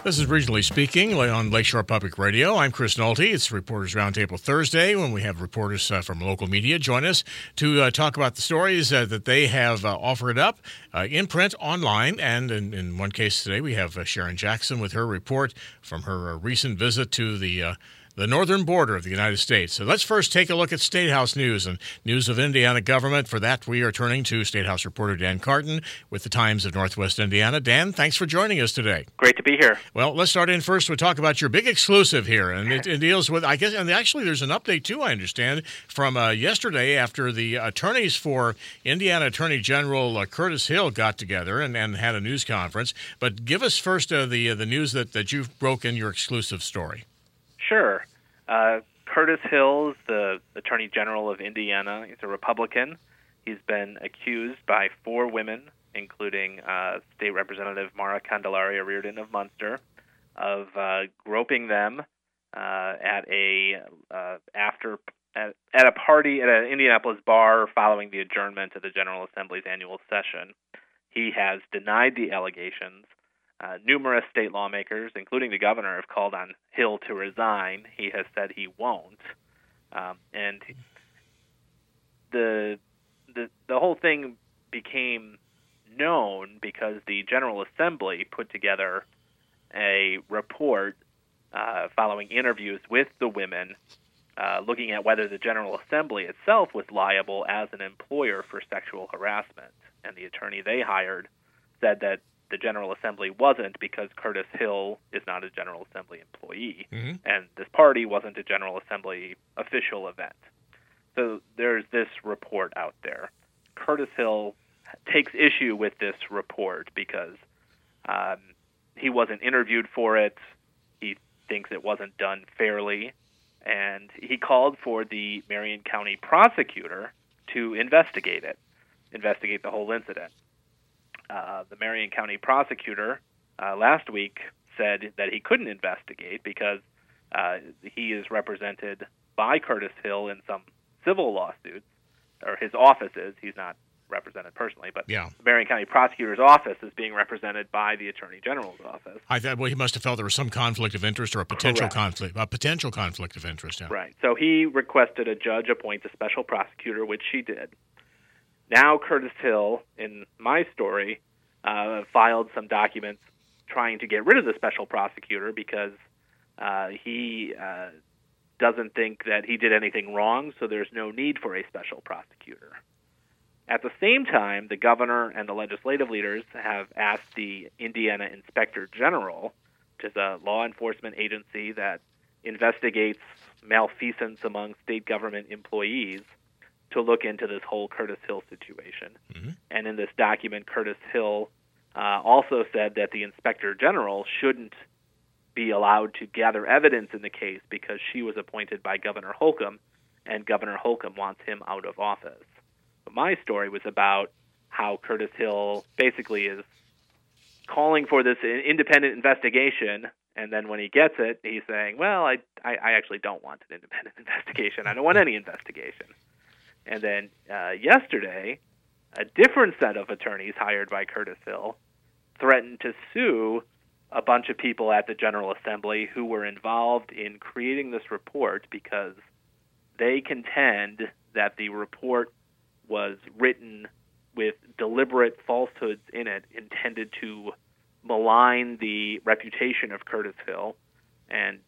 This is Regionally Speaking on Lakeshore Public Radio. I'm Chris Nolte. It's Reporters Roundtable Thursday when we have reporters from local media join us to talk about the stories that they have offered up in print, online, and in one case today we have Sharon Jackson with her report from her recent visit to the northern border of the United States. So let's first take a look at State House news and news of Indiana government. For that, we are turning to State House reporter Dan Carton with the Times of Northwest Indiana. Dan, thanks for joining us today. Great to be here. Well, let's start in first. We'll talk about your big exclusive here, and it deals with, I guess, and actually there's an update too, I understand, from yesterday after the attorneys for Indiana Attorney General Curtis Hill got together and had a news conference. But give us first the news that you've broken your exclusive story. Sure. Curtis Hill, the Attorney General of Indiana, he's a Republican. He's been accused by 4 women, including State Representative Mara Candelaria Reardon of Munster, of groping them at a party at an Indianapolis bar following the adjournment of the General Assembly's annual session. He has denied the allegations. Numerous state lawmakers, including the governor, have called on Hill to resign. He has said he won't. And the whole thing became known because the General Assembly put together a report following interviews with the women, looking at whether the General Assembly itself was liable as an employer for sexual harassment. And the attorney they hired said that the General Assembly wasn't because Curtis Hill is not a General Assembly employee, and this party wasn't a General Assembly official event. So there's this report out there. Curtis Hill takes issue with this report because he wasn't interviewed for it. He thinks it wasn't done fairly, and he called for the Marion County prosecutor to investigate the whole incident. The Marion County prosecutor last week said that he couldn't investigate because he is represented by Curtis Hill in some civil lawsuits, or his office is. He's not represented personally, but the Marion County prosecutor's office is being represented by the Attorney General's office. I thought, well, he must have felt there was some conflict of interest or a potential conflict of interest. Yeah. Right. So he requested a judge appoint a special prosecutor, which she did. Now Curtis Hill, in my story, filed some documents trying to get rid of the special prosecutor because he doesn't think that he did anything wrong, so there's no need for a special prosecutor. At the same time, the governor and the legislative leaders have asked the Indiana Inspector General, which is a law enforcement agency that investigates malfeasance among state government employees, to look into this whole Curtis Hill situation. And in this document, Curtis Hill also said that the Inspector General shouldn't be allowed to gather evidence in the case because she was appointed by Governor Holcomb, and Governor Holcomb wants him out of office. But my story was about how Curtis Hill basically is calling for this independent investigation, and then when he gets it, he's saying, well, I actually don't want an independent investigation. I don't want any investigation. And then yesterday, a different set of attorneys hired by Curtis Hill threatened to sue a bunch of people at the General Assembly who were involved in creating this report because they contend that the report was written with deliberate falsehoods in it intended to malign the reputation of Curtis Hill. And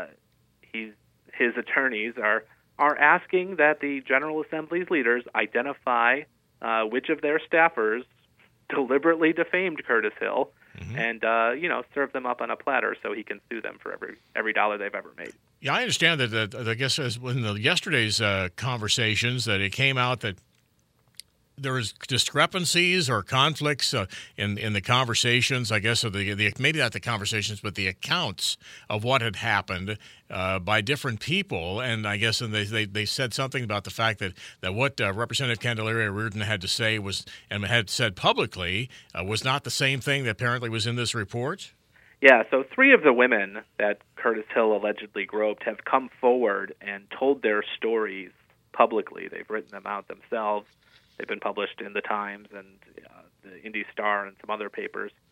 his attorneys are asking that the General Assembly's leaders identify which of their staffers deliberately defamed Curtis Hill and, serve them up on a platter so he can sue them for every dollar they've ever made. Yeah, I understand that, I guess, in yesterday's conversations that it came out that there was discrepancies or conflicts in the conversations, I guess, of the maybe not the conversations, but the accounts of what had happened by different people. And I guess they said something about the fact that what Representative Candelaria Reardon had to say was, and had said publicly, was not the same thing that apparently was in this report? Yeah, so 3 of the women that Curtis Hill allegedly groped have come forward and told their stories publicly. They've written them out themselves. They've been published in the Times and the Indy Star and some other papers.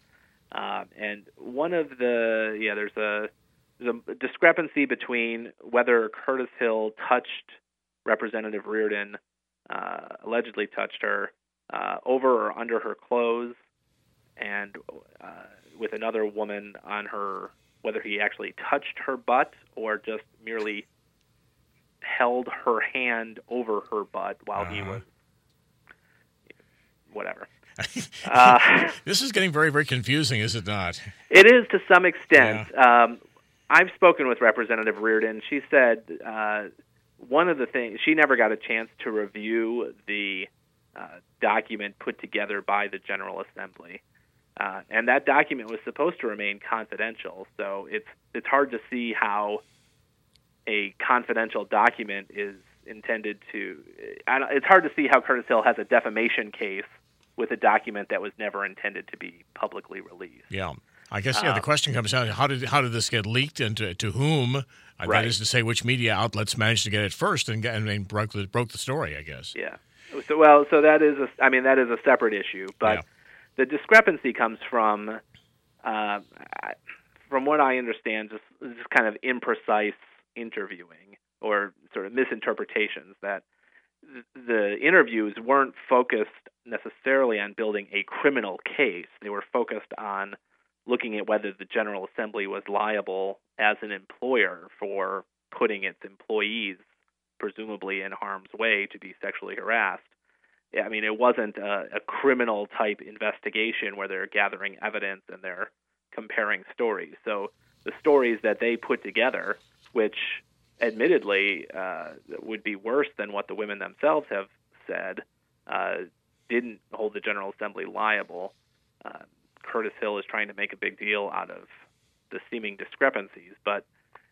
And one of there's a discrepancy between whether Curtis Hill touched Representative Reardon, allegedly touched her, over or under her clothes, and with another woman on her, whether he actually touched her butt or just merely held her hand over her butt while he was whatever. This is getting very, very confusing, is it not? It is to some extent. Yeah. I've spoken with Representative Reardon. She said one of the things, she never got a chance to review the document put together by the General Assembly. And that document was supposed to remain confidential, so it's hard to see how a confidential document is intended to... It's hard to see how Curtis Hill has a defamation case with a document that was never intended to be publicly released. Yeah. I guess, the question comes down to how did this get leaked and to whom? Right. That is to say, which media outlets managed to get it first and broke the story, I guess. Yeah. So that is a separate issue, but the discrepancy comes from what I understand, just kind of imprecise interviewing or sort of misinterpretations, that the interviews weren't focused necessarily on building a criminal case. They were focused on looking at whether the General Assembly was liable as an employer for putting its employees, presumably in harm's way, to be sexually harassed. I mean, it wasn't a criminal-type investigation where they're gathering evidence and they're comparing stories. So the stories that they put together, which admittedly would be worse than what the women themselves have said, didn't hold the General Assembly liable. Curtis Hill is trying to make a big deal out of the seeming discrepancies, but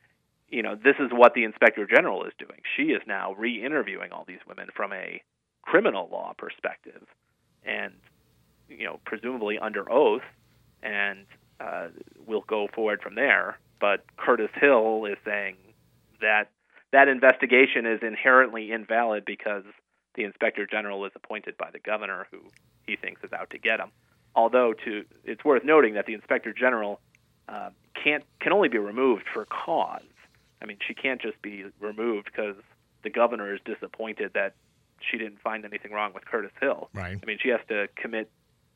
this is what the Inspector General is doing. She is now re-interviewing all these women from a criminal law perspective, and presumably under oath, and we'll go forward from there. But Curtis Hill is saying that investigation is inherently invalid because the Inspector General is appointed by the governor, who he thinks is out to get him. Although it's worth noting that the Inspector General can only be removed for cause. I mean, she can't just be removed because the governor is disappointed that she didn't find anything wrong with Curtis Hill. Right. I mean, she has to commit,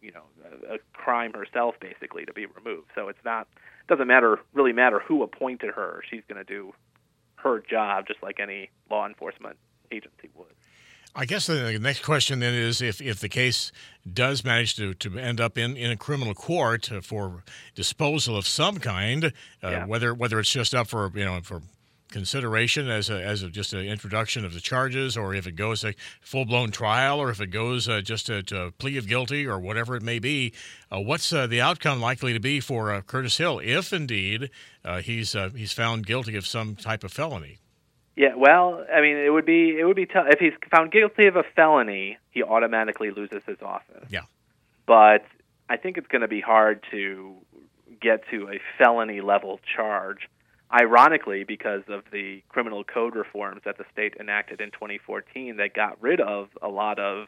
a crime herself basically to be removed. So it doesn't really matter who appointed her. She's going to do her job just like any law enforcement agency would. I guess the next question then is if the case does manage to end up in a criminal court for disposal of some kind, whether it's just up for for consideration as just an introduction of the charges, or if it goes a full-blown trial, or if it goes just to a plea of guilty or whatever it may be, what's the outcome likely to be for Curtis Hill if indeed he's found guilty of some type of felony? Yeah, well, I mean, it would be tough. If he's found guilty of a felony, he automatically loses his office. Yeah. But I think it's going to be hard to get to a felony-level charge, ironically, because of the criminal code reforms that the state enacted in 2014 that got rid of a lot of,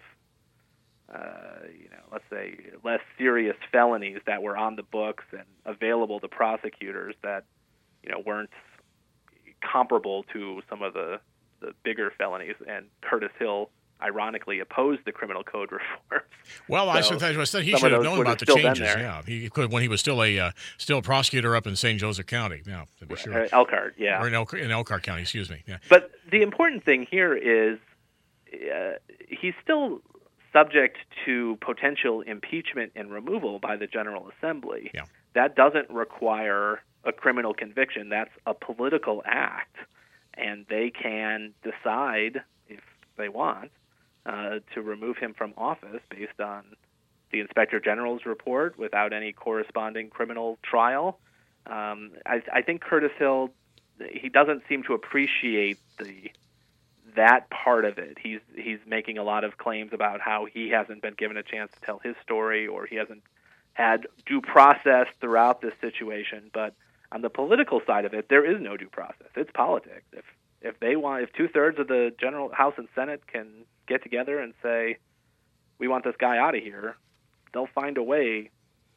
let's say, less serious felonies that were on the books and available to prosecutors that, weren't comparable to some of the bigger felonies, and Curtis Hill ironically opposed the criminal code reforms. Well, I said he should have known about the changes. Yeah, he could when he was still a prosecutor up in St. Joseph County. Yeah, to be sure. Elkhart, yeah, or in Elkhart County. Excuse me. Yeah. But the important thing here is he's still subject to potential impeachment and removal by the General Assembly. Yeah. That doesn't require a criminal conviction. That's a political act, and they can decide, if they want, to remove him from office based on the Inspector General's report without any corresponding criminal trial. I think Curtis Hill, he doesn't seem to appreciate that part of it. He's making a lot of claims about how he hasn't been given a chance to tell his story, or he hasn't had due process throughout this situation. But on the political side of it, there is no due process. It's politics. If 2/3 of the General House and Senate can get together and say, we want this guy out of here, they'll find a way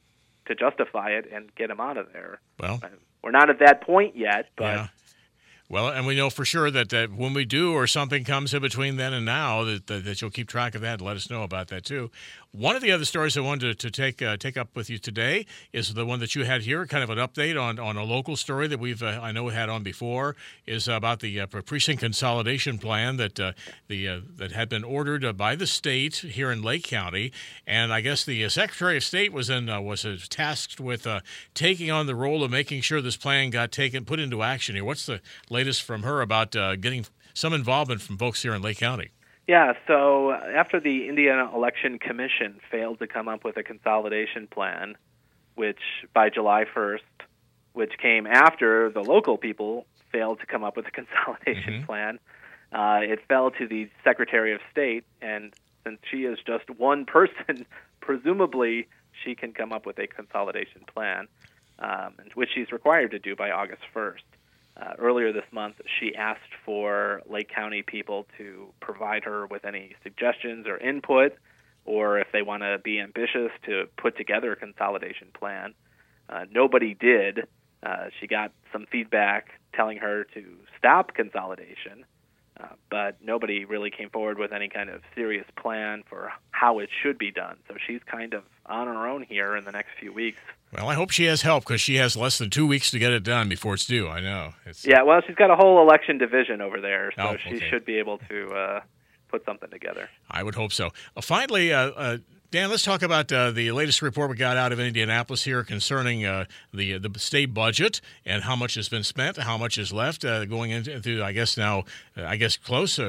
to justify it and get him out of there. Well, we're not at that point yet, but. Yeah. Well, and we know for sure that when we do, or something comes in between then and now, that you'll keep track of that and let us know about that too. One of the other stories I wanted to take up with you today is the one that you had here, kind of an update on a local story that we've I know had on before, is about the precinct consolidation plan that that had been ordered by the state here in Lake County, and I guess the Secretary of State was tasked with taking on the role of making sure this plan got put into action here. What's the latest from her about getting some involvement from folks here in Lake County? Yeah, so after the Indiana Election Commission failed to come up with a consolidation plan, which by July 1st, which came after the local people failed to come up with a consolidation plan, it fell to the Secretary of State, and since she is just one person, presumably she can come up with a consolidation plan, which she's required to do by August 1st. Earlier this month, she asked for Lake County people to provide her with any suggestions or input, or if they want to be ambitious, to put together a consolidation plan. Nobody did. She got some feedback telling her to stop consolidation, but nobody really came forward with any kind of serious plan for how it should be done. So she's kind of on her own here in the next few weeks. Well, I hope she has help, because she has less than 2 weeks to get it done before it's due. I know. Yeah, well, she's got a whole election division over there, so she should be able to put something together. I would hope so. Finally, Dan, let's talk about the latest report we got out of Indianapolis here concerning the state budget and how much has been spent, how much is left going into I guess close to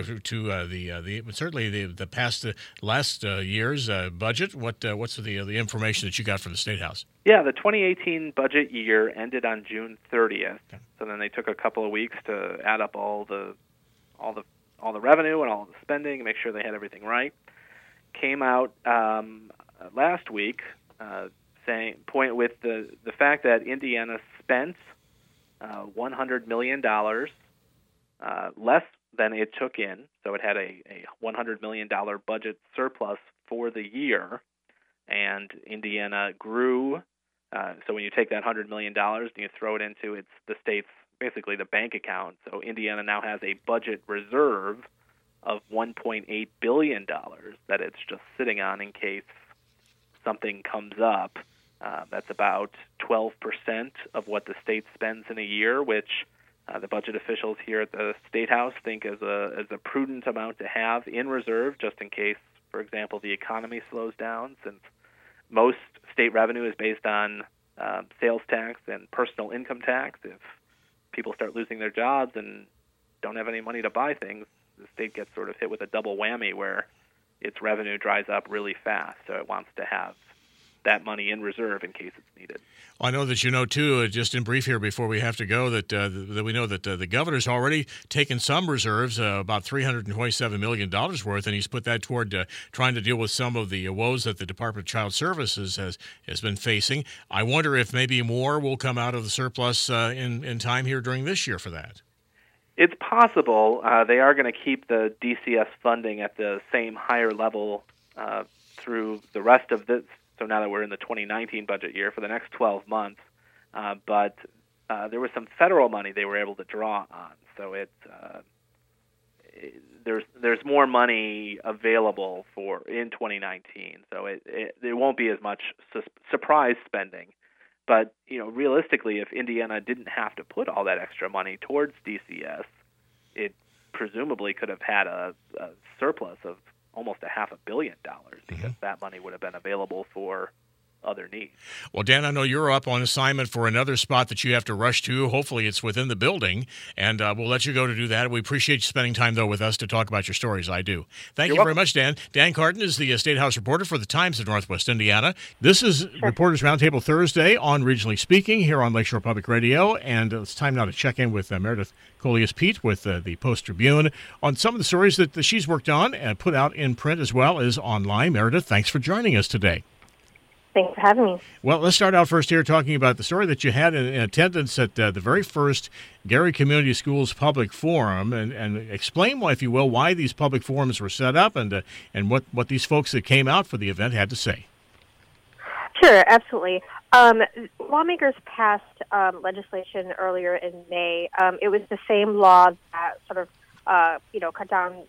certainly the past last year's budget. What's the information that you got from the State House? Yeah, the 2018 budget year ended on June 30th. Okay. So then they took a couple of weeks to add up all the revenue and all the spending and make sure they had everything right. Came out last week with the fact that Indiana spent $100 million less than it took in, so it had a $100 million budget surplus for the year, and Indiana grew. So when you take that $100 million and you throw it into the state's, basically the bank account, so Indiana now has a budget reserve of $1.8 billion that it's just sitting on in case something comes up. That's about 12% of what the state spends in a year, which the budget officials here at the State House think is a prudent amount to have in reserve, just in case, for example, the economy slows down, since most state revenue is based on sales tax and personal income tax. If people start losing their jobs and don't have any money to buy things, the state gets sort of hit with a double whammy where its revenue dries up really fast. So it wants to have that money in reserve in case it's needed. Well, I know that you know, too, just in brief here before we have to go, that we know that the governor's already taken some reserves, about $327 million worth, and he's put that toward trying to deal with some of the woes that the Department of Child Services has been facing. I wonder if maybe more will come out of the surplus in time here during this year for that. It's possible. They are going to keep the DCS funding at the same higher level through the rest of this. So now that we're in the 2019 budget year, for the next 12 months. But there was some federal money they were able to draw on. So there's more money available in 2019. So there won't be as much surprise spending. But, realistically, if Indiana didn't have to put all that extra money towards DCS, it presumably could have had a surplus of almost $500 million because that money would have been available for other needs. Well, Dan, I know you're up on assignment for another spot that you have to rush to. Hopefully it's within the building, and we'll let you go to do that. We appreciate you spending time, though, with us to talk about your stories. I do. Thank you very much, Dan. Dan Carton is the State House reporter for the Times of Northwest Indiana. This is Reporters Roundtable Thursday on Regionally Speaking here on Lakeshore Public Radio, and it's time now to check in with Meredith Coleus-Pete with the Post-Tribune on some of the stories that she's worked on and put out in print as well as online. Meredith, thanks for joining us today. Thanks for having me. Well, let's start out first here talking about the story that you had in attendance at the very first Gary Community Schools Public Forum, and explain, if you will, why these public forums were set up and what these folks that came out for the event had to say. Sure, absolutely. Lawmakers passed legislation earlier in May. It was the same law that sort of, cut down,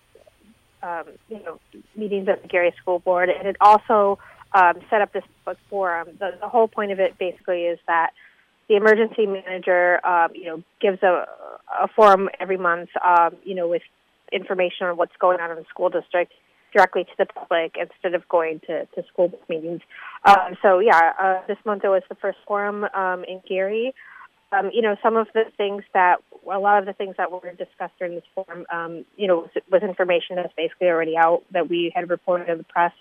meetings at the Gary School Board, and it also set up this public forum. The whole point of it basically is that the emergency manager, gives a forum every month, with information on what's going on in the school district directly to the public instead of going to school board meetings. This month it was the first forum in Gary. A lot of the things that were discussed during this forum, was information that's basically already out that we had reported in the press.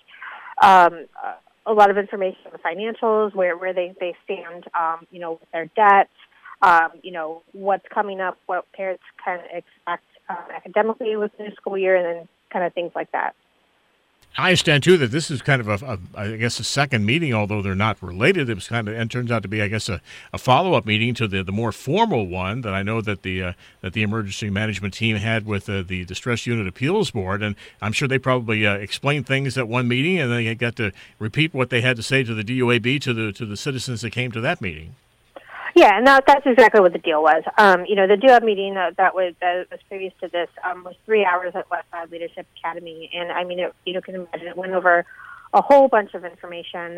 A lot of information on the financials, where they stand, with their debts, what's coming up, what parents can expect academically with the new school year, and then kind of things like that. I understand too that this is kind of a second meeting, although they're not related. It was and turns out to be, I guess, a follow-up meeting to the more formal one that I know that the emergency management team had with the Distress Unit Appeals Board, and I'm sure they probably explained things at one meeting, and they got to repeat what they had to say to the DOAB to the citizens that came to that meeting. Yeah, and that's exactly what the deal was. The DOAB meeting that was previous to this was 3 hours at Westside Leadership Academy, and you can imagine it went over a whole bunch of information.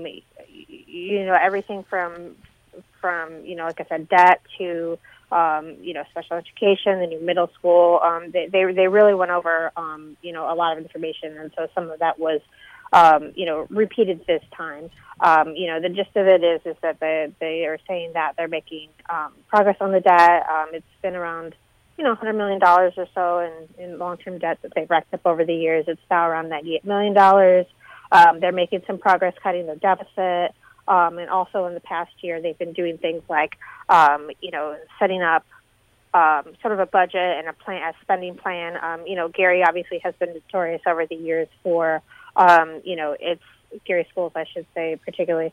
Everything from like I said, debt to special education, the new middle school. They really went over a lot of information, and so some of that was repeated this time. The gist of it is that they are saying that they're making progress on the debt. It's been around, $100 million or so in long-term debt that they've racked up over the years. It's now around $98 million. They're making some progress cutting their deficit. And also in the past year, they've been doing things like, setting up sort of a budget and a spending plan. Gary obviously has been notorious over the years for, it's Gary Schools, I should say, particularly,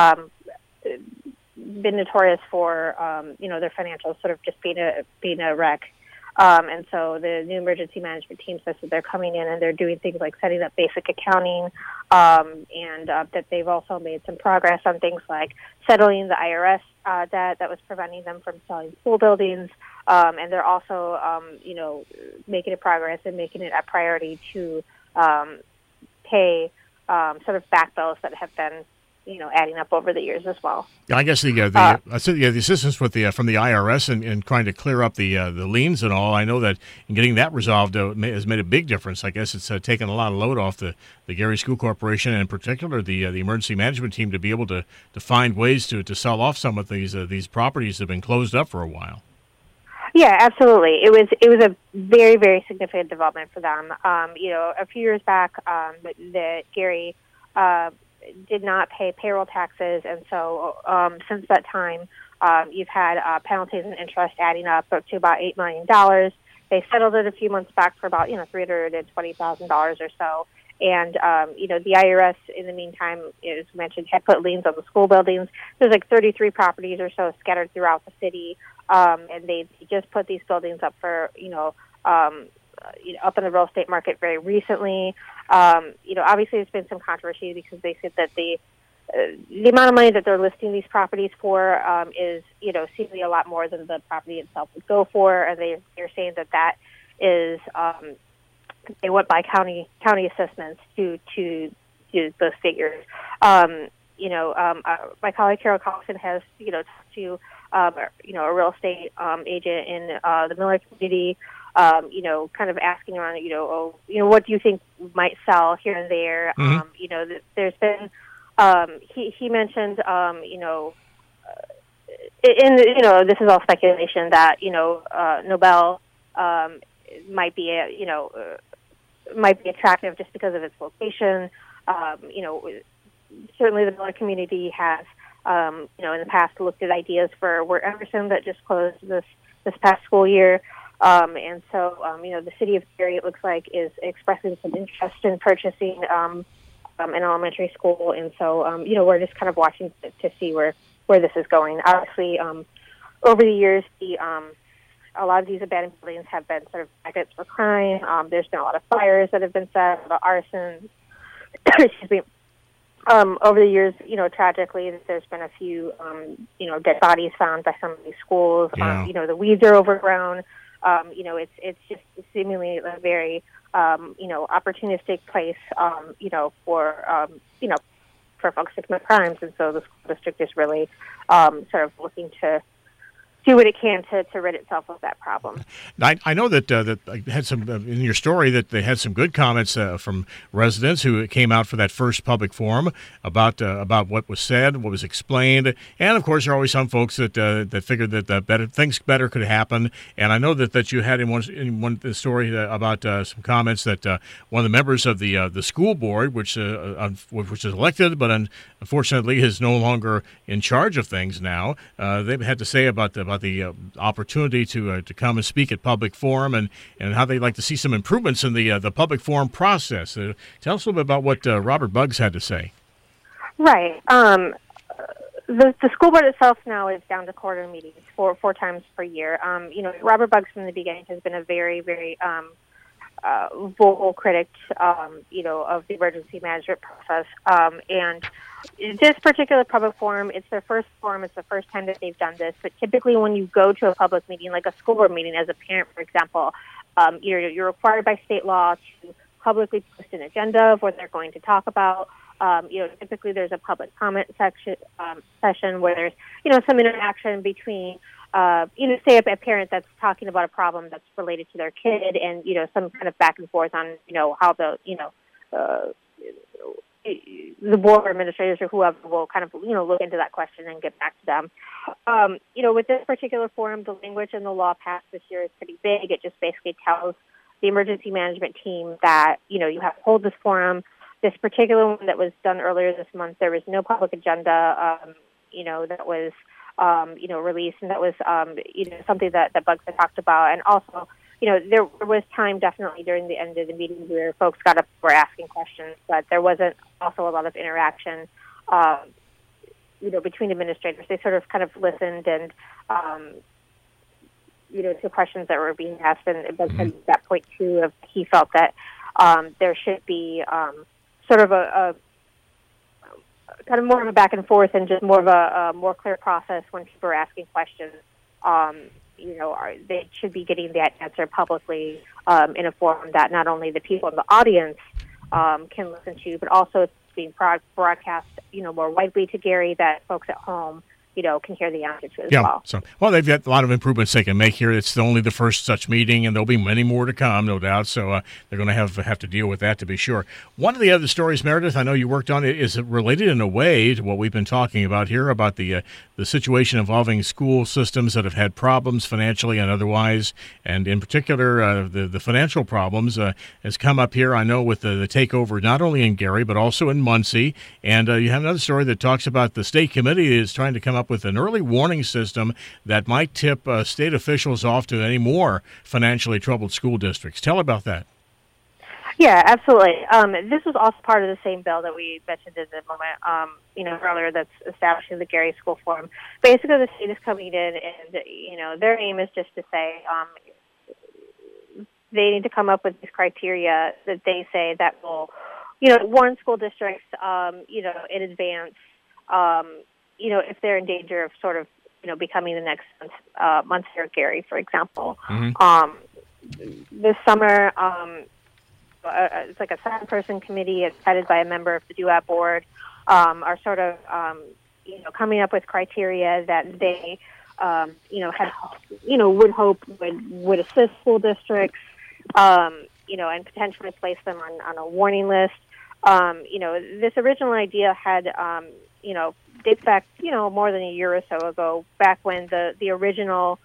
been notorious for, their financials sort of just being a wreck. And so the new emergency management team says that they're coming in and they're doing things like setting up basic accounting, and that they've also made some progress on things like settling the IRS debt that was preventing them from selling school buildings. And they're also, making a progress and making it a priority to pay sort of back bills that have been, adding up over the years as well. Yeah, I guess the assistance with from the IRS and trying to clear up the liens and all. I know that in getting that resolved has made a big difference. I guess it's taken a lot of load off the Gary School Corporation, and in particular the emergency management team, to be able to find ways to sell off some of these properties that have been closed up for a while. Yeah, absolutely. It was a very, very significant development for them. A few years back, the Gary did not pay payroll taxes, and so since that time, you've had penalties and interest adding up to about $8 million. They settled it a few months back for about $320,000 or so. And the IRS, in the meantime, as mentioned, had put liens on the school buildings. There's like 33 properties or so scattered throughout the city, and they just put these buildings up for up in the real estate market very recently. Obviously there's been some controversy because they said that the amount of money that they're listing these properties for is, seemingly a lot more than the property itself would go for, and they're saying that is they went by county assessments to those figures. My colleague Carol Collison has talked to a real estate agent in the Miller community. Kind of asking around, what do you think might sell here and there? Mm-hmm. There's been, he mentioned, this is all speculation that, Nobel, might be attractive just because of its location. Certainly the Miller community has, in the past looked at ideas for Wirt Emerson that just closed this past school year. And so, the city of Gary, it looks like, is expressing some interest in purchasing an elementary school. And so, we're just kind of watching to see where this is going. Obviously, over the years, a lot of these abandoned buildings have been sort of magnets for crime. There's been a lot of fires that have been set, a lot of arson, excuse me, Over the years, tragically, there's been a few, dead bodies found by some of these schools. Yeah. The weeds are overgrown. It's just seemingly a very, opportunistic place, for folks to commit crimes. And so the school district is really sort of looking to do what it can to rid itself of that problem. I know that I had some in your story that they had some good comments from residents who came out for that first public forum about what was said, what was explained, and of course there are always some folks that figured that things better could happen. And I know that you had in one story about some comments that one of the members of the school board, which is elected, but unfortunately is no longer in charge of things now. They've had to say about the opportunity to come and speak at public forum and how they'd like to see some improvements in the public forum process. Tell us a little bit about what Robert Buggs had to say. Right. The school board itself now is down to quarter meetings four times per year. Robert Buggs from the beginning has been a very, very vocal critic, of the emergency management process. And this particular public forum, it's their first forum. It's the first time that they've done this. But typically when you go to a public meeting, like a school board meeting as a parent, for example, you're required by state law to publicly post an agenda of what they're going to talk about. Typically there's a public comment session where there's, some interaction between, say a parent that's talking about a problem that's related to their kid and, some kind of back and forth on, how the board administrators or whoever will kind of, look into that question and get back to them. With this particular forum, the language in the law passed this year is pretty big. It just basically tells the emergency management team that, you have to hold this forum. This particular one that was done earlier this month, there was no public agenda, that was, released, and that was, something that Buggs had talked about. And also, there was time definitely during the end of the meeting where folks got up for asking questions, but there wasn't also a lot of interaction, between administrators. They sort of kind of listened and, to questions that were being asked. And Buggs had that point, too, of he felt that there should be sort of a kind of more of a back and forth and just more of a more clear process when people are asking questions. They should be getting that answer publicly in a forum that not only the people in the audience can listen to, but also it's being broadcast, more widely to Gary, that folks at home, can hear the answer to as well. Well, they've got a lot of improvements they can make here. It's only the first such meeting, and there'll be many more to come, no doubt. So they're going to have to deal with that, to be sure. One of the other stories, Meredith, I know you worked on it, is related in a way to what we've been talking about here, about the situation involving school systems that have had problems financially and otherwise, and in particular, the financial problems has come up here, I know, with the takeover not only in Gary, but also in Muncie. And you have another story that talks about the state committee is trying to come up with an early warning system that might tip state officials off to any more financially troubled school districts. Tell about that. Yeah, absolutely. This was also part of the same bill that we mentioned in the moment, earlier, that's establishing the Gary School Forum. Basically, the state is coming in and, their aim is just to say they need to come up with these criteria that they say that will, warn school districts, in advance, if they're in danger of sort of, becoming the next Muncie or Gary, for example. This summer, it's like a 7-person committee. It's headed by a member of the DUAP board, are sort of, coming up with criteria that they, would hope would assist school districts, and potentially place them on a warning list. This original idea had, dates back, more than a year or so ago, back when the original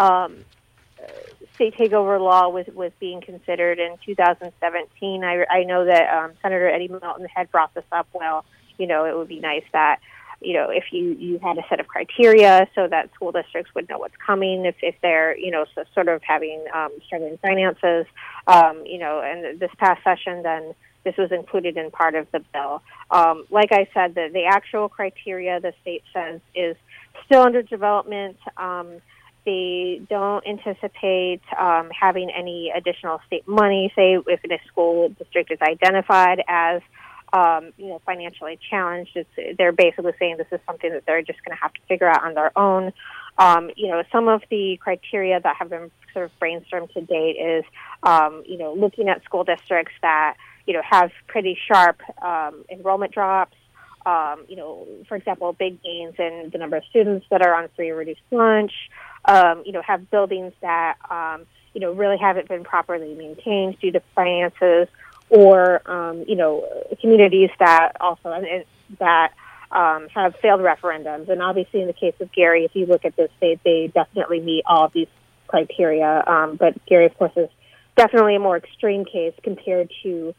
state takeover law was being considered in 2017. I know that Senator Eddie Milton had brought this up. Well, it would be nice that, if you had a set of criteria so that school districts would know what's coming if they're, so sort of having struggling finances, and this past session, then this was included in part of the bill. Like I said, the actual criteria the state says is still under development. They don't anticipate having any additional state money, say if a school district is identified as financially challenged. They're basically saying this is something that they're just going to have to figure out on their own. Some of the criteria that have been sort of brainstormed to date is, looking at school districts that, have pretty sharp enrollment drops. For example, big gains in the number of students that are on free or reduced lunch, have buildings that, really haven't been properly maintained due to finances, or, communities that also, have failed referendums. And obviously in the case of Gary, if you look at this, they definitely meet all of these criteria. But Gary, of course, is definitely a more extreme case compared to,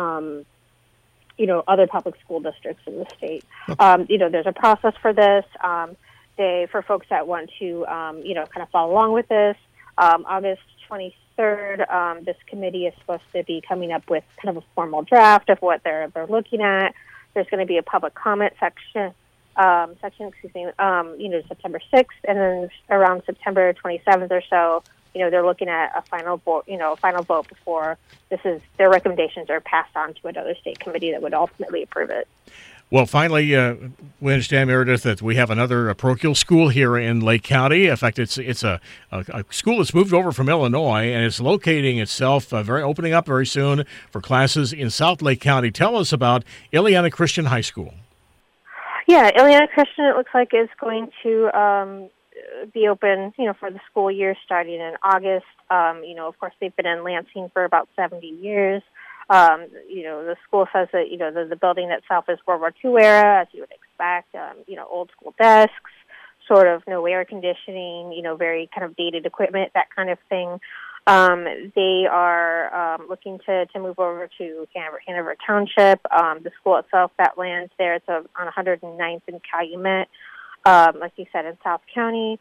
other public school districts in the state. There's a process for this. For folks that want to, kind of follow along with this, August 23rd, this committee is supposed to be coming up with kind of a formal draft of what they're looking at. There's going to be a public comment section, September 6th, and then around September 27th or so, they're looking at a final vote before their recommendations are passed on to another state committee that would ultimately approve it. Well, finally, we understand, Meredith, that we have another parochial school here in Lake County. In fact, it's a school that's moved over from Illinois, and it's locating itself, opening up very soon for classes in South Lake County. Tell us about Illiana Christian High School. Yeah, Illiana Christian, it looks like, is going to be open, for the school year starting in August. Of course, they've been in Lansing for about 70 years. The school says that, the building itself is World War II era, as you would expect, old school desks, sort of no air conditioning, very kind of dated equipment, that kind of thing. They are looking to move over to Hanover Township. The school itself, that lands there, it's on 109th and Calumet, like you said, in South County.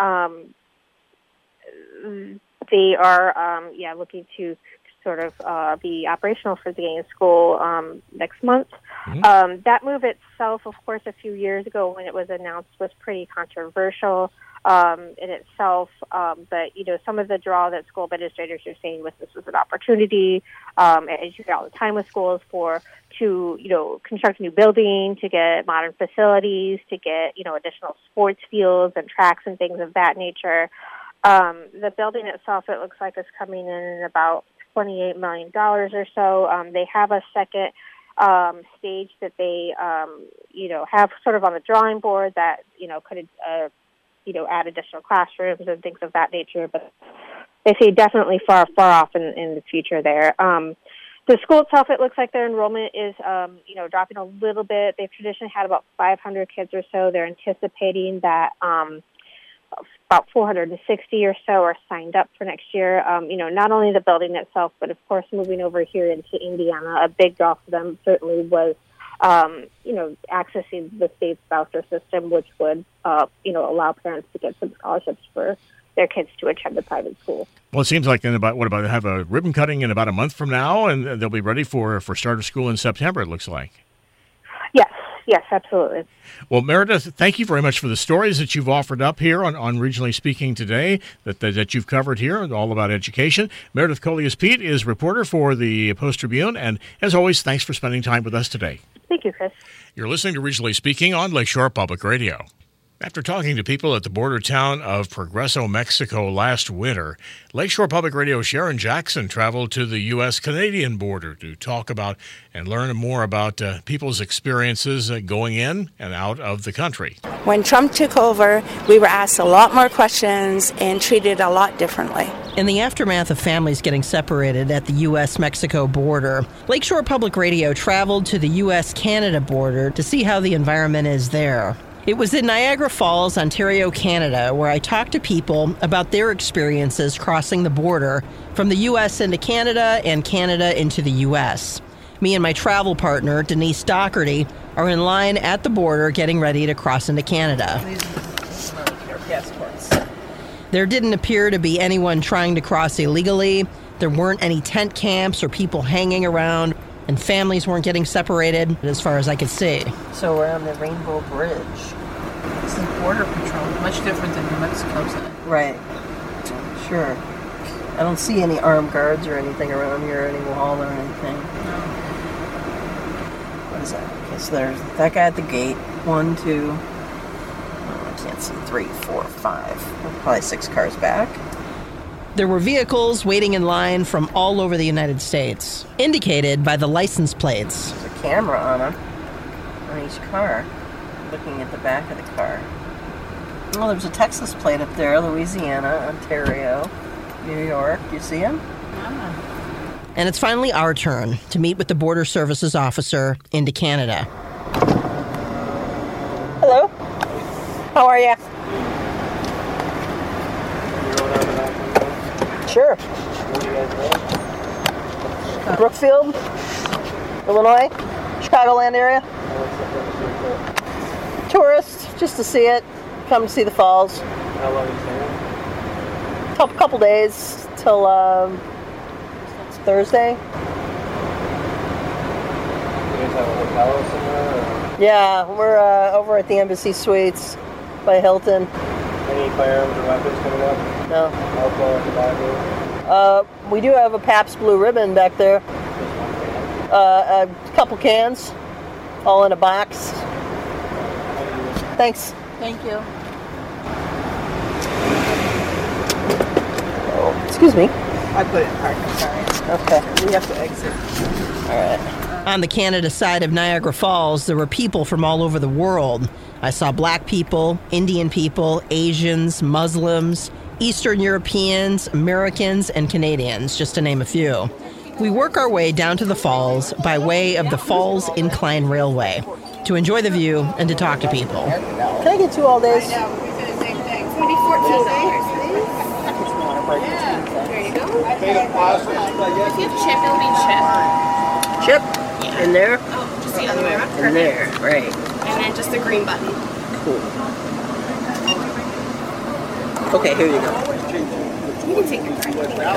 They are, looking to sort of be operational for the Gaines School next month. Mm-hmm. That move itself, of course, a few years ago when it was announced, was pretty controversial in itself. But, some of the draw that school administrators are saying was this was an opportunity, as you get all the time with schools, to construct a new building, to get modern facilities, to get, additional sports fields and tracks and things of that nature. The building itself, it looks like, is coming in about $28 million or so. They have a second stage that they, have sort of on the drawing board that, could, add additional classrooms and things of that nature. But they say definitely far off in the future there. The school itself, it looks like their enrollment is, dropping a little bit. They've traditionally had about 500 kids or so. They're anticipating that about 460 or so are signed up for next year. Not only the building itself, but of course moving over here into Indiana, a big draw for them certainly was, accessing the state's voucher system, which would, allow parents to get some scholarships for their kids to attend the private school. Well, it seems like in about have a ribbon cutting in about a month from now, and they'll be ready for starter school in September, it looks like. Yes, absolutely. Well, Meredith, thank you very much for the stories that you've offered up here on Regionally Speaking today, that you've covered here, all about education. Meredith Collius-Peet is reporter for the Post-Tribune, and as always, thanks for spending time with us today. Thank you, Chris. You're listening to Regionally Speaking on Lakeshore Public Radio. After talking to people at the border town of Progreso, Mexico last winter, Lakeshore Public Radio Sharon Jackson traveled to the U.S.-Canadian border to talk about and learn more about people's experiences going in and out of the country. When Trump took over, we were asked a lot more questions and treated a lot differently. In the aftermath of families getting separated at the U.S.-Mexico border, Lakeshore Public Radio traveled to the U.S.-Canada border to see how the environment is there. It was in Niagara Falls, Ontario, Canada, where I talked to people about their experiences crossing the border from the U.S. into Canada and Canada into the U.S. Me and my travel partner, Denise Doherty, are in line at the border getting ready to cross into Canada. These are your passports. There didn't appear to be anyone trying to cross illegally. There weren't any tent camps or people hanging around, and families weren't getting separated as far as I could see. So we're on the Rainbow Bridge. This is Border Patrol, much different than New Mexico's. Right. Sure. I don't see any armed guards or anything around here, any wall or anything. No. is that? Okay, so there's that guy at the gate. 1, 2, I can't see, 3, 4, 5. Probably 6 cars back. There were vehicles waiting in line from all over the United States, indicated by the license plates. There's a camera on them, on each car, looking at the back of the car. Well, there's a Texas plate up there, Louisiana, Ontario, New York. You see them? Yeah. And it's finally our turn to meet with the Border Services officer into Canada. Hello. How are you? Sure. Brookfield, Illinois, Chicagoland area. Tourists, just to see it. Come to see the falls. How long are you staying? Couple days till Thursday. You guys have a hotel somewhere? Or? Yeah, we're over at the Embassy Suites by Hilton. Any firearms or weapons coming up? No. Alcohol or tobacco? We do have a Pabst Blue Ribbon back there. A couple cans, all in a box. Thanks. Thank you. Oh, excuse me. I put it in park, I'm sorry. Okay. We have to exit. All right. On the Canada side of Niagara Falls, there were people from all over the world. I saw black people, Indian people, Asians, Muslims, Eastern Europeans, Americans, and Canadians, just to name a few. We work our way down to the falls by way of the Falls Incline Railway to enjoy the view and to talk to people. Can I get 2 all days? I know, we said the same thing. It's going to be $14, please. Yeah, there you go. If you have chip, it'll be chip. Chip? In there? Oh, just the other way around. In there, right. And then just the green button. Cool. Okay, here you go. You can take your time.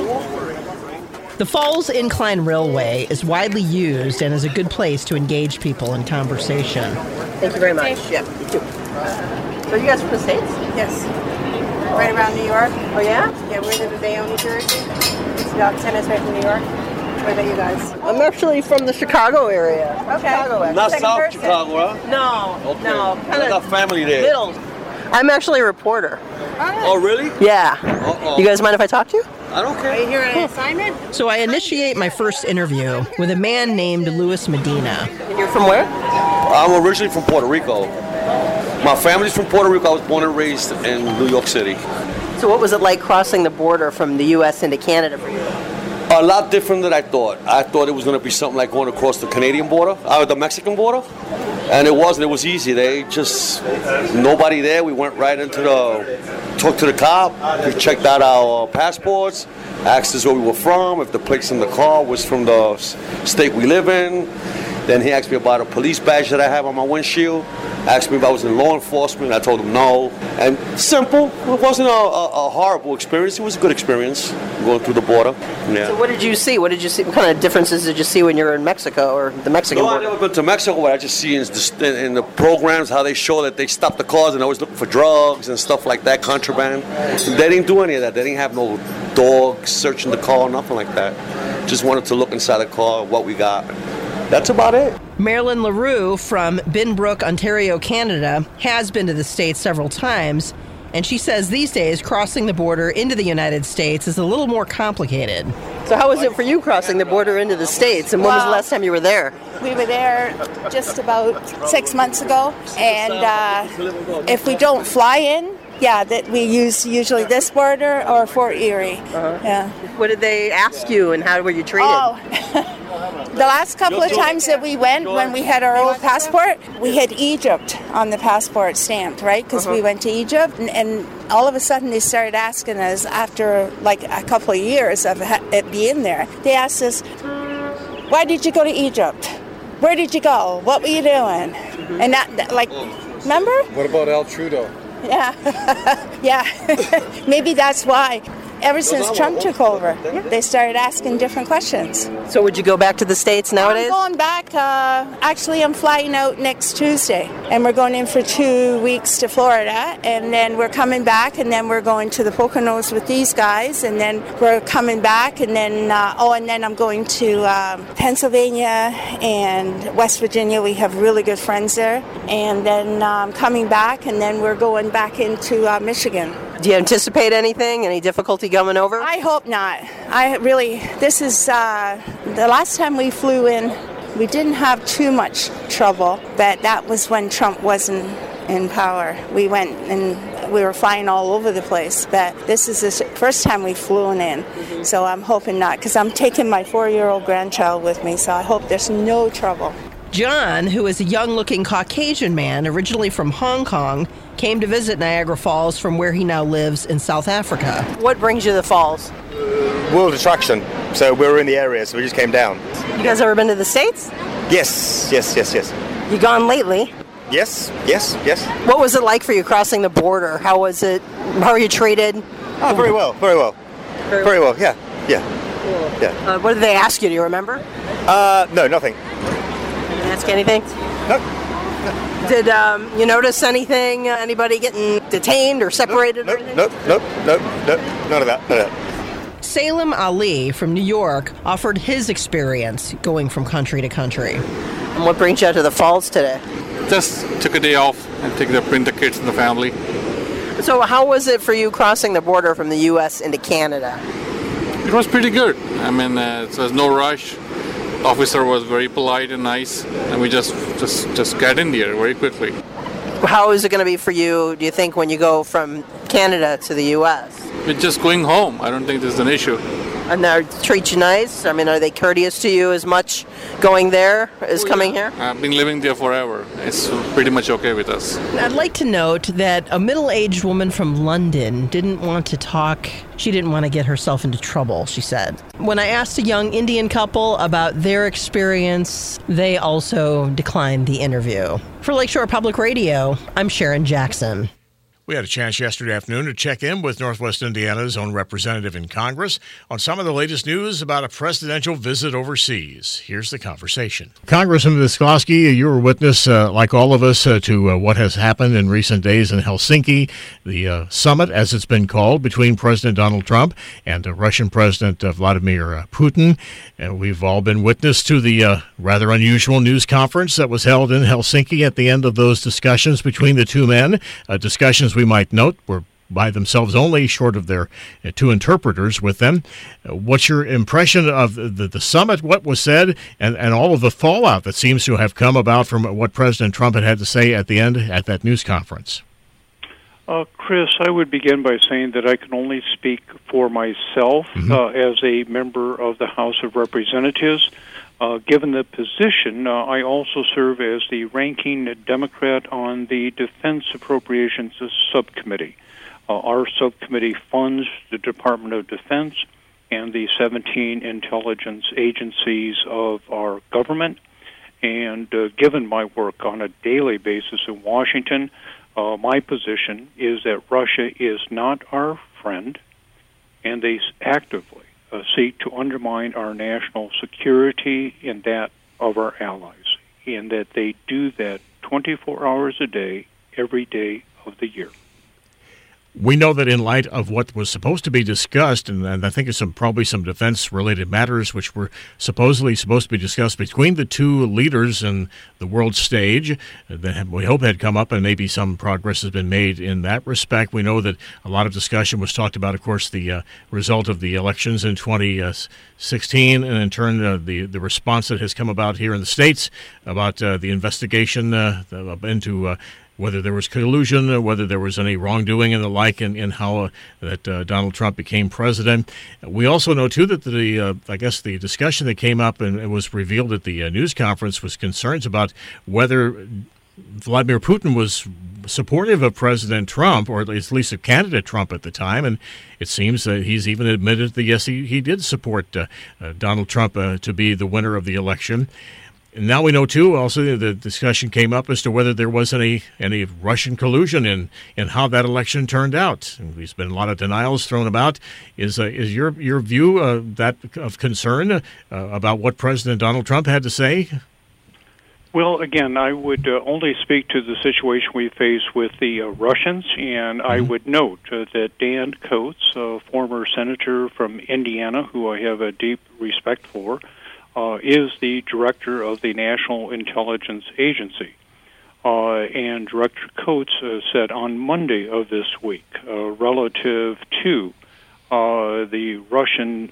The Falls Incline Railway is widely used and is a good place to engage people in conversation. Thank you very much. Yeah, you too. So you guys from the States? Yes. Right around New York. Oh, yeah? Yeah, we live in Bayonne, New Jersey. It's about 10 minutes away from New York. What about you guys? I'm actually from the Chicago area. Okay. Chicago, actually. Not Second South person. Chicago, huh? No, Okay. no. I got family there. Middle. I'm actually a reporter. Oh, really? Yeah. Uh-oh. You guys mind if I talk to you? I don't Are care. you here on an assignment? So I initiate my first interview with a man named Luis Medina. And you're from where? I'm originally from Puerto Rico. My family's from Puerto Rico. I was born and raised in New York City. So what was it like crossing the border from the U.S. into Canada for you? A lot different than I thought. I thought it was going to be something like going across the Canadian border, the Mexican border. And it wasn't. It was easy. They just, nobody there. We went right into talked to the cop. We checked out our passports, asked us where we were from, if the place in the car was from the state we live in. Then he asked me about a police badge that I have on my windshield. Asked me if I was in law enforcement. I told him no. And simple. It wasn't a horrible experience. It was a good experience going through the border. Yeah. So what did you see? What did you see? What kind of differences did you see when you were in Mexico or the Mexican No, I've border? never been to Mexico, but I just see in the programs how they show that they stop the cars and always looking for drugs and stuff like that, contraband. They didn't do any of that. They didn't have no dogs searching the car, nothing like that. Just wanted to look inside the car, what we got. That's about it. Marilyn LaRue from Binbrook, Ontario, Canada, has been to the States several times, and she says these days crossing the border into the United States is a little more complicated. So how was it for you crossing the border into the States, and when was the last time you were there? We were there just about 6 months ago, and if we don't fly in, that we use usually this border or Fort Erie. Yeah. What did they ask you, and how were you treated? Oh, the last couple of times that we went, when we had our old passport, we had Egypt on the passport stamped, right? Because we went to Egypt, and all of a sudden they started asking us after like a couple of years of it being there. They asked us, "Why did you go to Egypt? Where did you go? What were you doing?" And that, like, remember? What about El Trudeau? Yeah, yeah. Maybe that's why. ever since Trump took over. They started asking different questions. So would you go back to the States nowadays? I'm going back. Actually, I'm flying out next Tuesday, and we're going in for 2 weeks to Florida, and then we're coming back, and then we're going to the Poconos with these guys, and then we're coming back, and then and then I'm going to Pennsylvania and West Virginia. We have really good friends there, and then coming back, and then we're going back into Michigan. Do you anticipate anything? Any difficulty coming over? I hope not. This is the last time we flew in, we didn't have too much trouble, but that was when Trump wasn't in power. We went and we were flying all over the place, but this is the first time we've flown in, so I'm hoping not, because I'm taking my 4-year-old grandchild with me, so I hope there's no trouble. John, who is a young-looking Caucasian man originally from Hong Kong, came to visit Niagara Falls from where he now lives in South Africa. What brings you to the falls? World attraction. So we were in the area, so we just came down. You guys ever been to the States? Yes. You gone lately? Yes. What was it like for you crossing the border? How was it? How were you treated? Oh, very well, yeah. Cool. Yeah. What did they ask you? Do you remember? No, nothing. Didn't ask anything? No. Did you notice anything? Anybody getting detained or separated? Nope. None of that. Salem Ali from New York offered his experience going from country to country. And what brings you out to the falls today? Just took a day off and bring the kids and the family. So how was it for you crossing the border from the U.S. into Canada? It was pretty good. I mean, there was no rush. The officer was very polite and nice, and we just got in there very quickly. How is it going to be for you, do you think, when you go from Canada to the U.S.? We're just going home. I don't think there's an issue. And they treat you nice? I mean, are they courteous to you as much going there as coming here? I've been living there forever. It's pretty much okay with us. I'd like to note that a middle-aged woman from London didn't want to talk. She didn't want to get herself into trouble, she said. When I asked a young Indian couple about their experience, they also declined the interview. For Lakeshore Public Radio, I'm Sharon Jackson. We had a chance yesterday afternoon to check in with Northwest Indiana's own representative in Congress on some of the latest news about a presidential visit overseas. Here's the conversation. Congressman Visclosky, you were witness, like all of us, to what has happened in recent days in Helsinki, the summit, as it's been called, between President Donald Trump and Russian President Vladimir Putin. And we've all been witness to the rather unusual news conference that was held in Helsinki at the end of those discussions between the two men, discussions we might note were by themselves only, short of their two interpreters with them. What's your impression of the summit, what was said, and all of the fallout that seems to have come about from what President Trump had to say at the end at that news conference? Chris, I would begin by saying that I can only speak for myself as a member of the House of Representatives. Given the position, I also serve as the ranking Democrat on the Defense Appropriations Subcommittee. Our subcommittee funds the Department of Defense and the 17 intelligence agencies of our government. And given my work on a daily basis in Washington, my position is that Russia is not our friend, and they actively seek to undermine our national security and that of our allies, and that they do that 24 hours a day, every day of the year. We know that in light of what was supposed to be discussed, and I think it's probably some defense-related matters which were supposedly supposed to be discussed between the two leaders in the world stage that we hope had come up, and maybe some progress has been made in that respect. We know that a lot of discussion was talked about, of course, the result of the elections in 2016, and in turn the response that has come about here in the States about the investigation into whether there was collusion, whether there was any wrongdoing and the like in how that Donald Trump became president. We also know, too, that the discussion that came up and it was revealed at the news conference was concerns about whether Vladimir Putin was supportive of President Trump, or at least of candidate Trump at the time, and it seems that he's even admitted that, yes, he did support Donald Trump to be the winner of the election. And now we know, too, also the discussion came up as to whether there was any Russian collusion in how that election turned out. And there's been a lot of denials thrown about. Is your view that of concern about what President Donald Trump had to say? Well, again, I would only speak to the situation we face with the Russians, and I would note that Dan Coats, a former senator from Indiana, who I have a deep respect for, is the director of the National Intelligence Agency. And Director Coats said on Monday of this week, relative to the Russian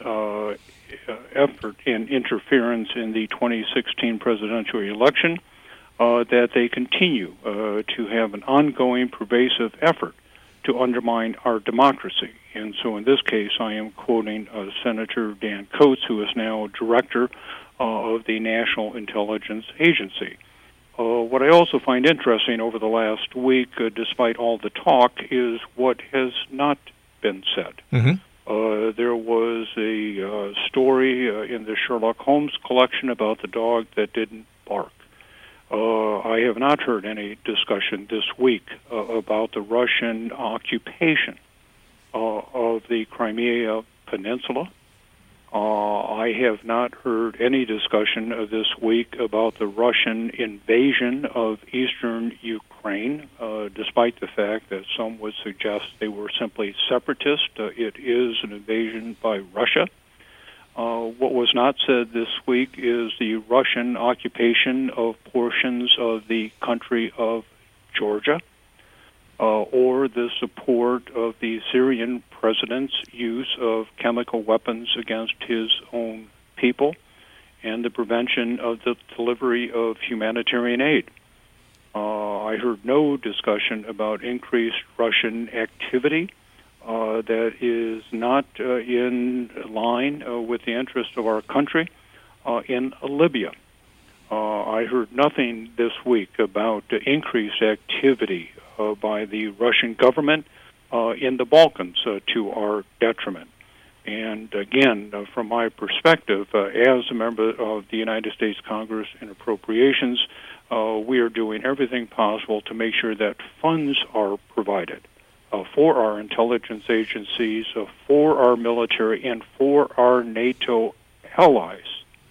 effort in interference in the 2016 presidential election, that they continue to have an ongoing, pervasive effort to undermine our democracy. And so in this case, I am quoting Senator Dan Coats, who is now director of the National Intelligence Agency. What I also find interesting over the last week, despite all the talk, is what has not been said. There was a story in the Sherlock Holmes collection about the dog that didn't bark. I have not heard any discussion this week about the Russian occupation of the Crimea Peninsula. I have not heard any discussion this week about the Russian invasion of eastern Ukraine, despite the fact that some would suggest they were simply separatist. It is an invasion by Russia. What was not said this week is the Russian occupation of portions of the country of Georgia, or the support of the Syrian president's use of chemical weapons against his own people, and the prevention of the delivery of humanitarian aid. I heard no discussion about increased Russian activity that is not in line with the interest of our country in Libya. I heard nothing this week about increased activity by the Russian government in the Balkans to our detriment. And again, from my perspective, as a member of the United States Congress in Appropriations, we are doing everything possible to make sure that funds are provided for our intelligence agencies, for our military, and for our NATO allies,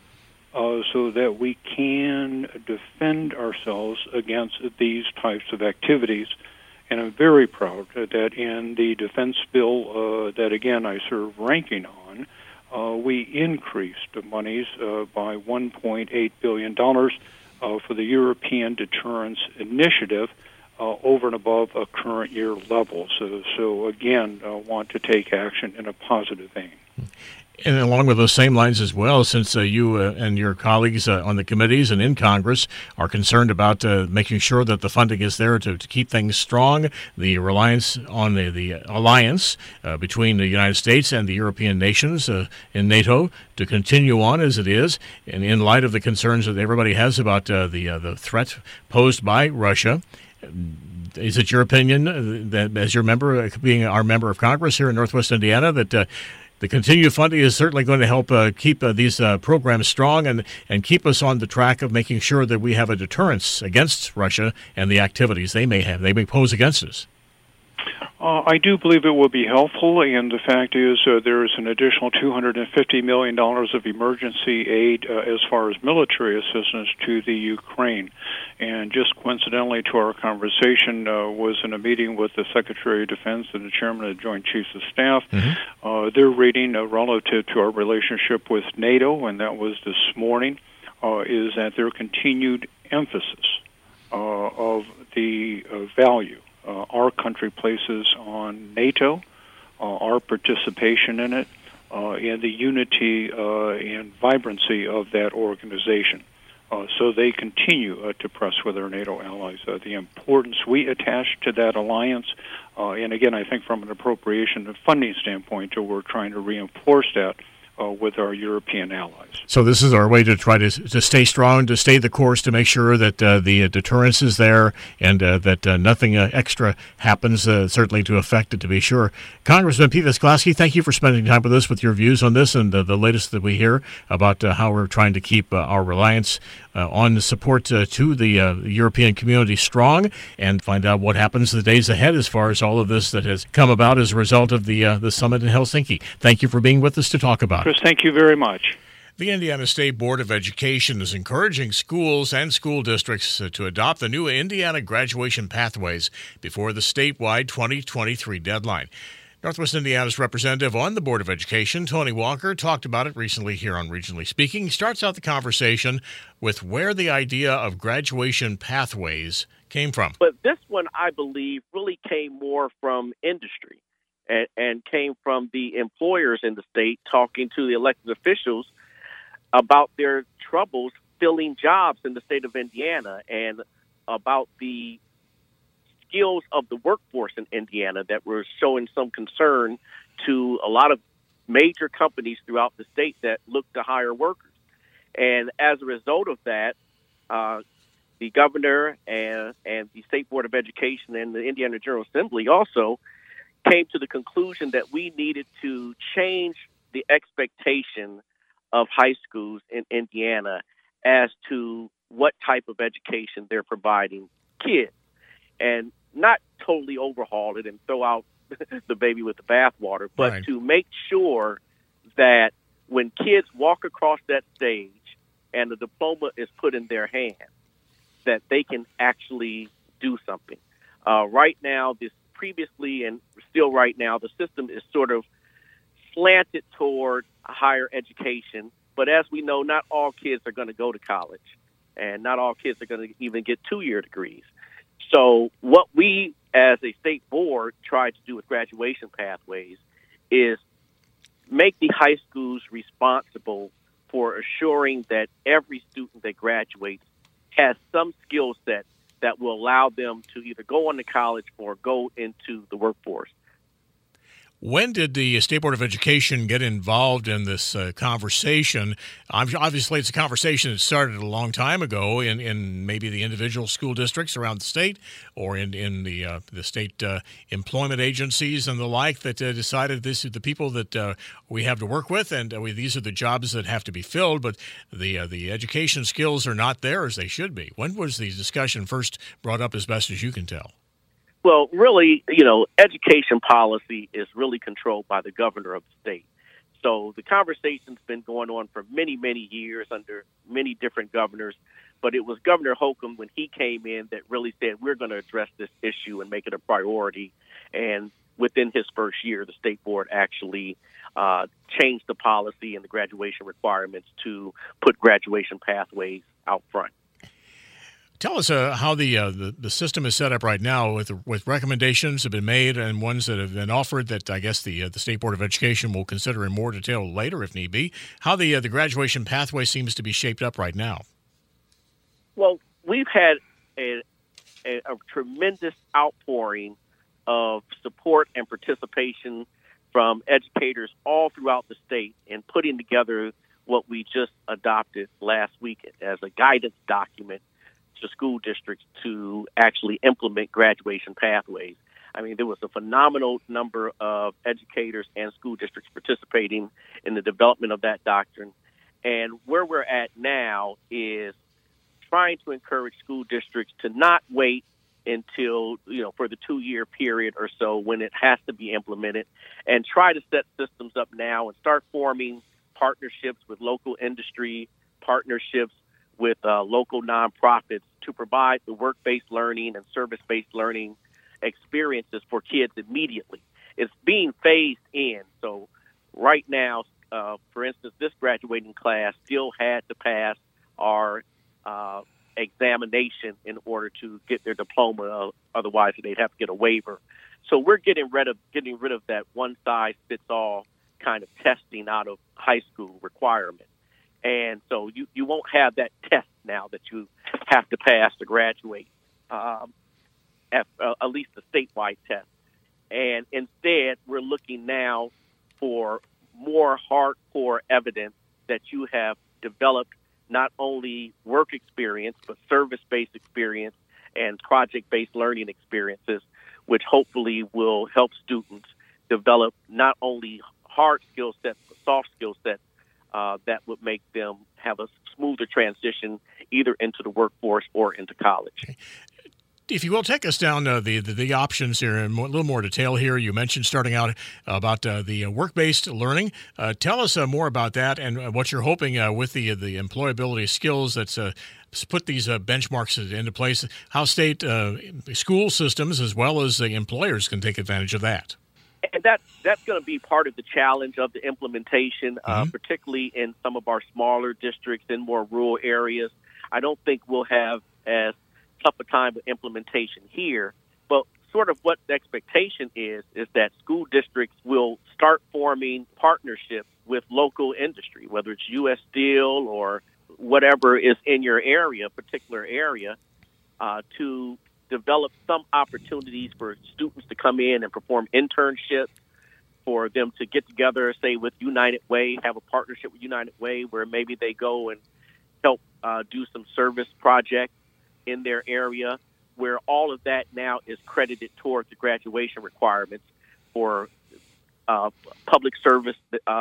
so that we can defend ourselves against these types of activities. And I'm very proud that in the defense bill that, again, I serve ranking on, we increased the monies by $1.8 billion for the European Deterrence Initiative over and above a current year level. So again, want to take action in a positive vein. And along with those same lines as well, since you and your colleagues on the committees and in Congress are concerned about making sure that the funding is there to keep things strong, the reliance on the alliance between the United States and the European nations in NATO to continue on as it is, and in light of the concerns that everybody has about the threat posed by Russia, is it your opinion that, as your member, being our member of Congress here in Northwest Indiana, that the continued funding is certainly going to help keep these programs strong and keep us on the track of making sure that we have a deterrence against Russia and the activities they may pose against us? I do believe it will be helpful, and the fact is there is an additional $250 million of emergency aid as far as military assistance to the Ukraine. And just coincidentally to our conversation was in a meeting with the Secretary of Defense and the Chairman of the Joint Chiefs of Staff. Their reading relative to our relationship with NATO, and that was this morning, is that their continued emphasis of the value our country places on NATO, our participation in it, and the unity and vibrancy of that organization. So they continue to press with our NATO allies the importance we attach to that alliance. And again, I think from an appropriation and funding standpoint, we're trying to reinforce that with our European allies. So this is our way to try to stay strong, to stay the course, to make sure that the deterrence is there and that nothing extra happens, certainly to affect it, to be sure. Congressman Pete Visclosky, thank you for spending time with us with your views on this and the latest that we hear about how we're trying to keep our reliance on the support to the European community strong, and find out what happens the days ahead as far as all of this that has come about as a result of the summit in Helsinki. Thank you for being with us to talk about it. Chris, thank you very much. The Indiana State Board of Education is encouraging schools and school districts to adopt the new Indiana graduation pathways before the statewide 2023 deadline. Northwest Indiana's representative on the Board of Education, Tony Walker, talked about it recently here on Regionally Speaking. He starts out the conversation with where the idea of graduation pathways came from. But this one, I believe, really came more from industry and came from the employers in the state talking to the elected officials about their troubles filling jobs in the state of Indiana and about the skills of the workforce in Indiana that were showing some concern to a lot of major companies throughout the state that look to hire workers. And as a result of that, the governor and the State Board of Education and the Indiana General Assembly also came to the conclusion that we needed to change the expectation of high schools in Indiana as to what type of education they're providing kids, and not totally overhaul it and throw out the baby with the bathwater, but right. to make sure that when kids walk across that stage and the diploma is put in their hands, that they can actually do something. Right now, previously and still right now, the system is sort of slanted toward higher education. But as we know, not all kids are going to go to college, and not all kids are going to even get 2-year degrees. So what we, as a state board, tried to do with graduation pathways is make the high schools responsible for assuring that every student that graduates has some skill set that will allow them to either go on to college or go into the workforce. When did the State Board of Education get involved in this conversation? Obviously, it's a conversation that started a long time ago in maybe the individual school districts around the state, or in the state employment agencies and the like that decided this is the people that we have to work with, and these are the jobs that have to be filled, but the education skills are not there as they should be. When was the discussion first brought up, as best as you can tell? Well, really, education policy is really controlled by the governor of the state. So the conversation's been going on for many, many years under many different governors. But it was Governor Holcomb, when he came in, that really said, we're going to address this issue and make it a priority. And within his first year, the state board actually changed the policy and the graduation requirements to put graduation pathways out front. Tell us how the system is set up right now with recommendations have been made and ones that have been offered that I guess the State Board of Education will consider in more detail later if need be. How the graduation pathway seems to be shaped up right now. Well, we've had a tremendous outpouring of support and participation from educators all throughout the state in putting together what we just adopted last week as a guidance document to school districts to actually implement graduation pathways. I mean, there was a phenomenal number of educators and school districts participating in the development of that doctrine. And where we're at now is trying to encourage school districts to not wait until, for the 2-year period or so when it has to be implemented, and try to set systems up now and start forming partnerships with local industry, partnerships with local nonprofits to provide the work-based learning and service-based learning experiences for kids immediately. It's being phased in. So right now, for instance, this graduating class still had to pass our examination in order to get their diploma. Otherwise, they'd have to get a waiver. So we're getting rid of that one-size-fits-all kind of testing out of high school requirement. And so you won't have that test now that you have to pass to graduate, at least the statewide test. And instead, we're looking now for more hardcore evidence that you have developed not only work experience, but service-based experience and project-based learning experiences, which hopefully will help students develop not only hard skill sets, but soft skill sets that would make them have a smoother transition either into the workforce or into college. Okay. If you will, take us down the options here in a little more detail here. You mentioned starting out about the work-based learning. Tell us more about that and what you're hoping with the employability skills that's put these benchmarks into place, how state school systems as well as employers can take advantage of that. And that's going to be part of the challenge of the implementation, particularly in some of our smaller districts in more rural areas. I don't think we'll have as tough a time with implementation here, but sort of what the expectation is that school districts will start forming partnerships with local industry, whether it's U.S. Steel or whatever is in your area, particular area, to develop some opportunities for students to come in and perform internships, for them to get together, say, with United Way, have a partnership with United Way where maybe they go and help do some service projects in their area, where all of that now is credited towards the graduation requirements for public service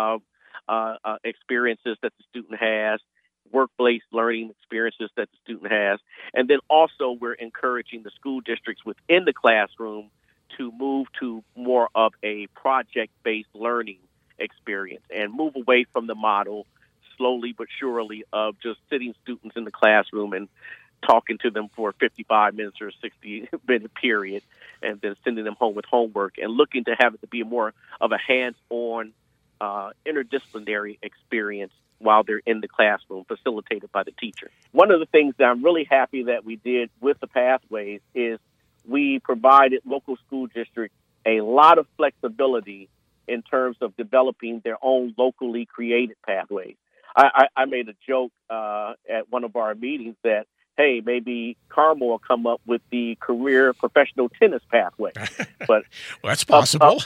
experiences that the student has, work-based learning experiences that the student has. And then also we're encouraging the school districts within the classroom to move to more of a project-based learning experience and move away from the model slowly but surely of just sitting students in the classroom and talking to them for a 55 minutes or 60-minute period and then sending them home with homework, and looking to have it to be more of a hands-on interdisciplinary experience while they're in the classroom, facilitated by the teacher. One of the things that I'm really happy that we did with the pathways is we provided local school districts a lot of flexibility in terms of developing their own locally created pathways. I made a joke at one of our meetings that, hey, maybe Carmel will come up with the career professional tennis pathway. But well, that's possible.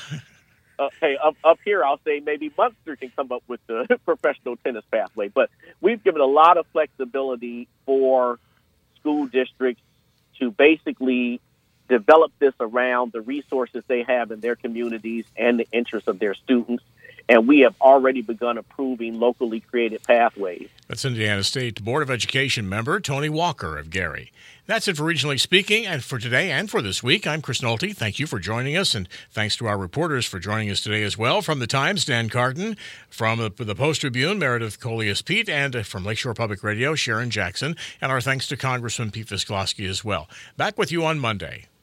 Up here, I'll say maybe Munster can come up with the professional tennis pathway. But we've given a lot of flexibility for school districts to basically develop this around the resources they have in their communities and the interests of their students. And we have already begun approving locally created pathways. That's Indiana State Board of Education member Tony Walker of Gary. That's it for Regionally Speaking, and for today and for this week. I'm Chris Nolte. Thank you for joining us, and thanks to our reporters for joining us today as well. From the Times, Dan Carton. From the Post-Tribune, Meredith Coleus-Pete. And from Lakeshore Public Radio, Sharon Jackson. And our thanks to Congressman Pete Visclosky as well. Back with you on Monday.